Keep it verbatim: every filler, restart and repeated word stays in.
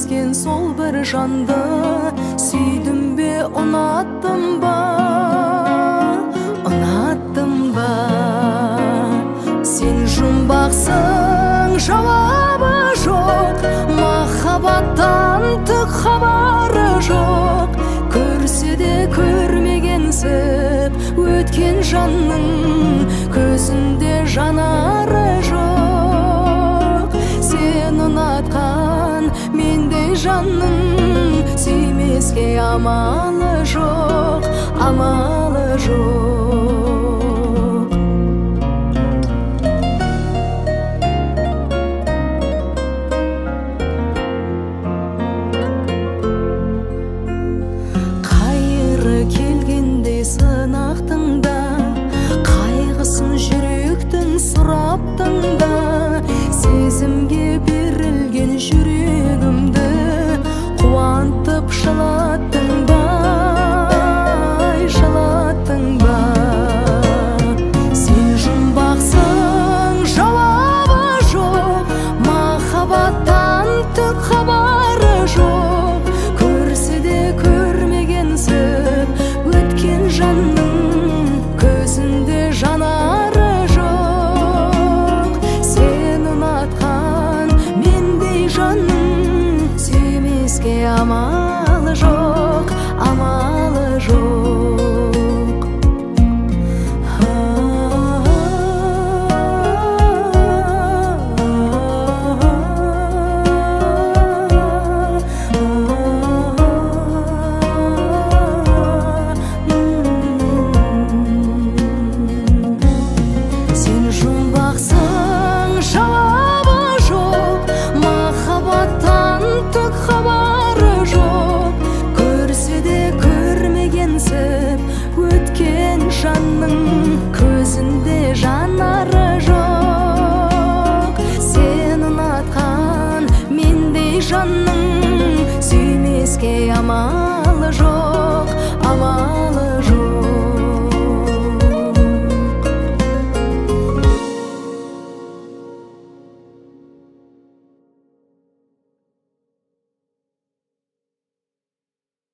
кездескен сол бір жанды сүйдім бе, ұнаттым ба, ұнаттым ба? Сен жұмбақсың, жауабы жоқ, махаббаттан түк хабары жоқ. Көрсе де көрмегенсіп өткен жанның көзінде жанары жоқ. Сен ұнатқан мендей жанның сүймеске амалы жоқ, амалы жоқ. Сынақтың да, қайғысын жүректің сұраптың да, сезімге берілген жүрегімді қуантып жылаттың.